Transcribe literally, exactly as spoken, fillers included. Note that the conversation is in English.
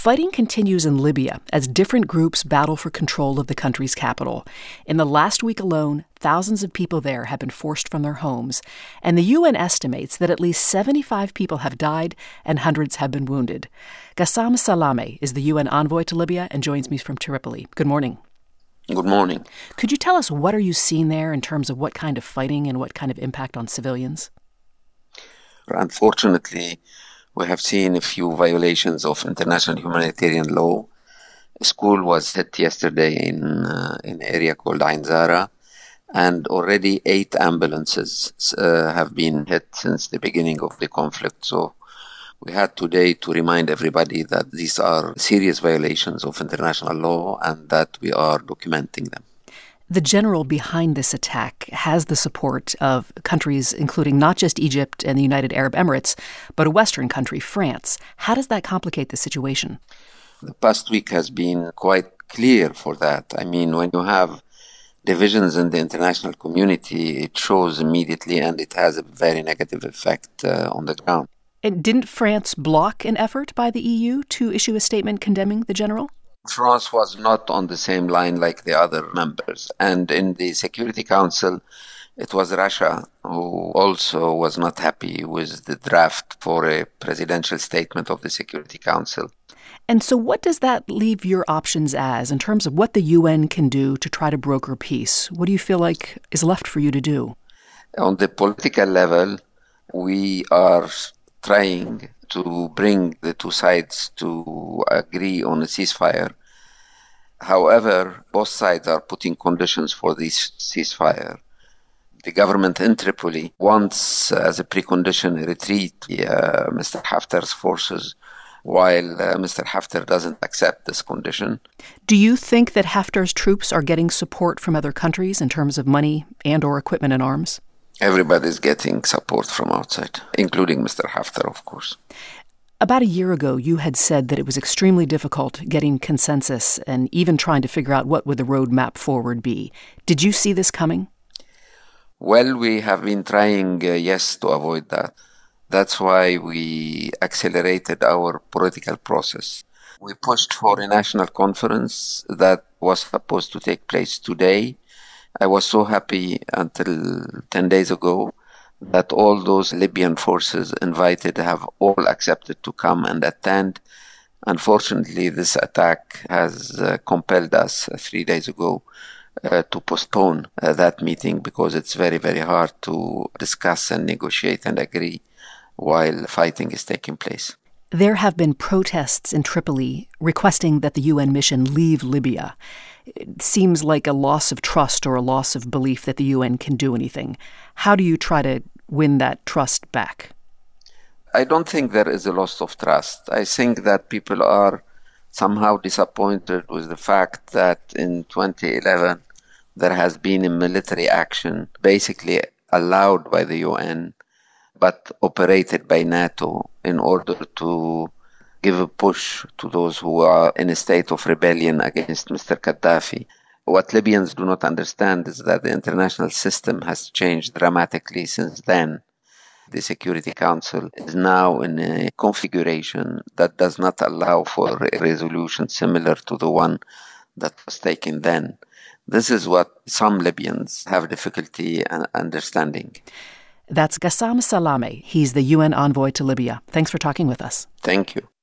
Fighting continues in Libya as different groups battle for control of the country's capital. In the last week alone, thousands of people there have been forced from their homes, and the U N estimates that at least seventy-five people have died and hundreds have been wounded. Ghassan Salameh is the U N envoy to Libya and joins me from Tripoli. Good morning. Good morning. Could you tell us what are you seeing there in terms of what kind of fighting and what kind of impact on civilians? Unfortunately, we have seen a few violations of international humanitarian law. A school was hit yesterday in, uh, in an area called Ain Zara, and already eight ambulances uh, have been hit since the beginning of the conflict. So we had today to remind everybody that these are serious violations of international law and that we are documenting them. The general behind this attack has the support of countries including not just Egypt and the United Arab Emirates, but a Western country, France. How does that complicate the situation? The past week has been quite clear for that. I mean, when you have divisions in the international community, it shows immediately and it has a very negative effect uh, on the ground. And didn't France block an effort by the E U to issue a statement condemning the general? France was not on the same line like the other members. And in the Security Council, it was Russia who also was not happy with the draft for a presidential statement of the Security Council. And so what does that leave your options as in terms of what the U N can do to try to broker peace? What do you feel like is left for you to do? On the political level, we are trying to bring the two sides to agree on a ceasefire. However, both sides are putting conditions for this ceasefire. The government in Tripoli wants, uh, as a precondition, a retreat via Mister Haftar's forces, while uh, Mister Haftar doesn't accept this condition. Do you think that Haftar's troops are getting support from other countries in terms of money and or equipment and arms? Everybody's getting support from outside, including Mister Haftar, of course. About a year ago, you had said that it was extremely difficult getting consensus and even trying to figure out what would the roadmap forward be. Did you see this coming? Well, we have been trying, uh, yes, to avoid that. That's why we accelerated our political process. We pushed for a national conference that was supposed to take place today. I was so happy until ten days ago that all those Libyan forces invited have all accepted to come and attend. Unfortunately, this attack has uh, compelled us uh, three days ago uh, to postpone uh, that meeting because it's very, very hard to discuss and negotiate and agree while fighting is taking place. There have been protests in Tripoli requesting that the U N mission leave Libya. It seems like a loss of trust or a loss of belief that the U N can do anything. How do you try to win that trust back? I don't think there is a loss of trust. I think that people are somehow disappointed with the fact that in twenty eleven there has been a military action basically allowed by the U N but operated by NATO in order to give a push to those who are in a state of rebellion against Mister Gaddafi. What Libyans do not understand is that the international system has changed dramatically since then. The Security Council is now in a configuration that does not allow for a resolution similar to the one that was taken then. This is what some Libyans have difficulty understanding. That's Ghassan Salameh. He's the U N envoy to Libya. Thanks for talking with us. Thank you.